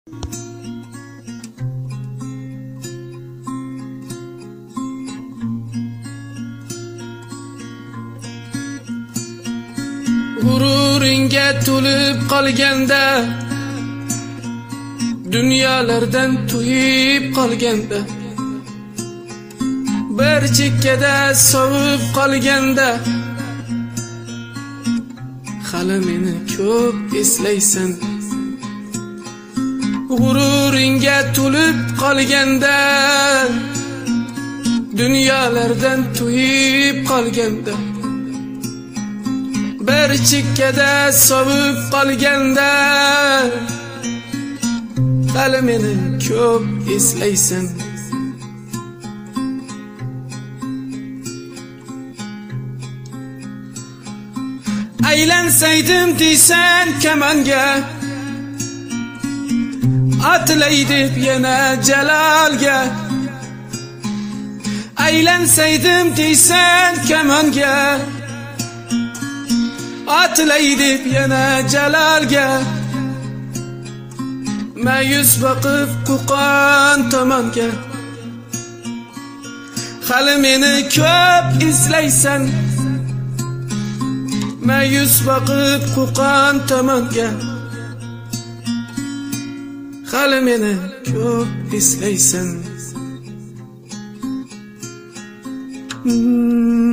G'ururingga to'lib qolganda, dunyolardan to'yib qolganda, bir chekkada sovib qolganda, hali meni ko'p eslaysan. G'ururingga to'lib qolganda, dunyolardan to'yib qolganda, bir chekkada sovib qolganda, hali meni ko'p eslaysan. Aylansaydim deysan kamonga, atlay deb yana jalolga. Aylansaydim deysan kamonga, atlay deb yana jalolga. Ma'yus boqib Qo'qon tomonga, hali meni ko'p eslaysan. Ma'yus boqib Qo'qon tomonga, hali meni ko'p eslaysan.